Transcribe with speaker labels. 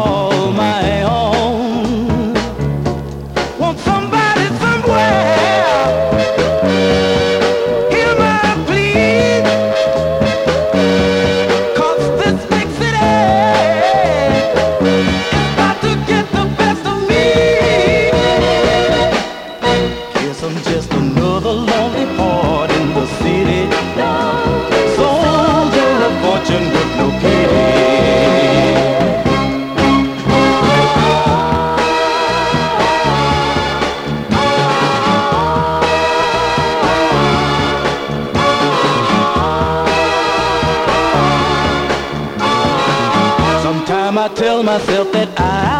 Speaker 1: call my own. Want somebody somewhere hear my plea, 'cause this big city is about to get the best of me. Guess I'm just another lonely heart in the city, soldier of fortune with no pity. Sometime I tell myself that I